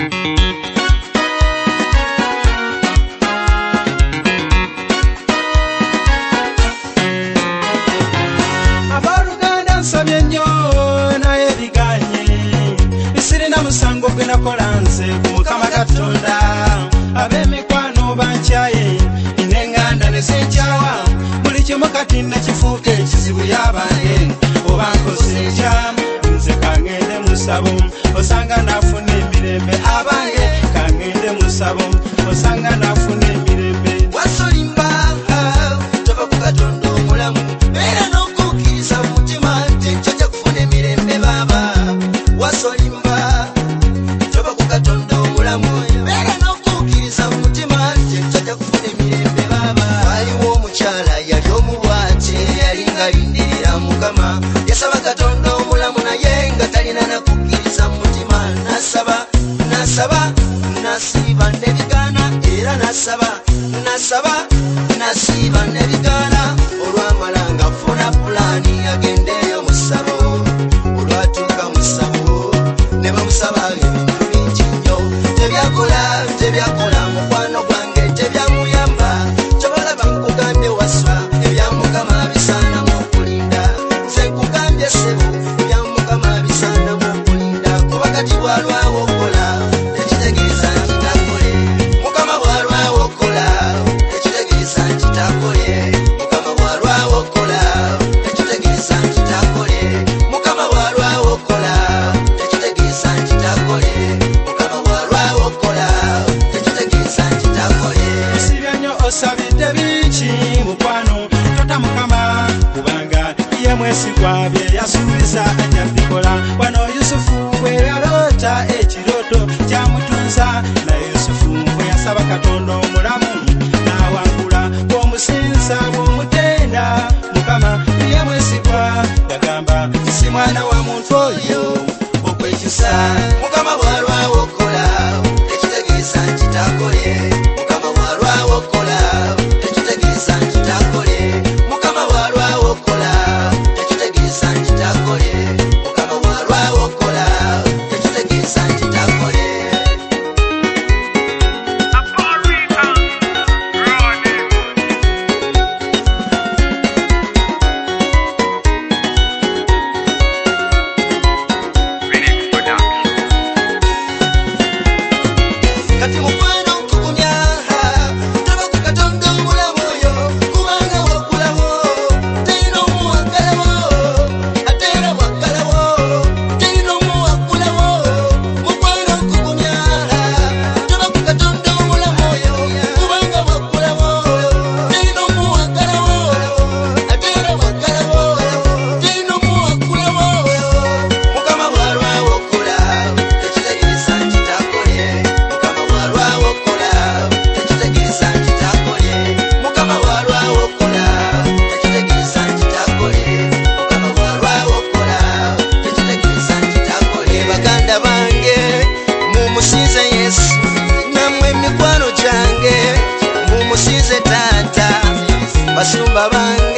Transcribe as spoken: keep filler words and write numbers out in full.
Abaruganda nsabye nnyo naye biganye sirina musango gwe nakola nze ku Mukama Katonda ab'emikwano bankyaye n'enganda ne zinkyawa buli kimu kati nakifuuka ekizibu y'abange oba nkoze ntya nze kangende mu ssabo osanga nafuna emirembe abange kangende mu ssabo osanga nafuna emirembe wasolimba tova ku Katonda omulamu beera n'okukkiriza mu mutima nti kyojja kufuna emirembe baaba wasolimba tova ku Katonda omulamu beera n'okukkiriza mu mutima nti kyojja kufuna emirembe baaba waliwo omukyala yali omulwati yali nga lindirira Mukama yasaba Katonda omulamu naye nga talina nakukkiriza mu mutima nasaba nasaba nasiiba nebigaana era nasaba nasaba nasiiba nebigaana olwamala nga funa pulaani agendeyo mu ssabo olwatuuka mu ssabo ne bamusaba ebintu bingi nnyo tebyakola tebyakola mukwano gwange tebyamuyamba kyobalaba nkugambye waswa ebya Mukama bisaanamu okulinda nze nkugambye ssebo ebya Mukama bisaanamu okulinda kuba kati bwalwawo okola tekitegeeza nti takole Mukama bwalwawo okola tekitegeeza nti takole Mukama bwalwawo okola tekitegeeza nti takole Mukama bwalwawo okola tekitegeeza nti takole Mukama bwalwawo okola tekitegeeza nti takole osibya nnyo osabidde bingi mukwano tota Mukama kubanga ye mwesigwa bye yasuubiza ajja bikola wano Yusufu bwe yaloota ekirooto kyamutunza na Yusufu bwe yasaba Katonda omulamu n'awangula bw'omusinza bw'omutenda Mukama ye mwesigwa yagamba si mwana wa muntu oyo okwekisa Mukama bwalwawo okola tekitegeeza nti takole Mukama bwalwawo okola tekitegeeza nti takole Mukama bwalwawo okola tekitegeeza nti takole Mukama bwalwawo okola tekitegeeza nti takole kati mukwano nkugumya tova ku Katonda omulamu oyo kubanga wakulawo teyina omuwagalawo ate era waggalawo teyina omuwagulawo mukwano nkugumya tova ku Katonda omulamu oyo kubanga wakulawo teyina omuwagalawo ate era waggalawo teyina omuwagulawo Mukama bwalwawo okola tekitegeeza nti takole Mukama bwalwawo okola tekitegeeza nti takole Mukama bwalwawo okola tekitegeeza nti takole Mukama bwalwawo okola tekitegeeza nti takole baganda bange mumusinze Yesu nammwe emikwano gyange mumusinze Taata basumba bange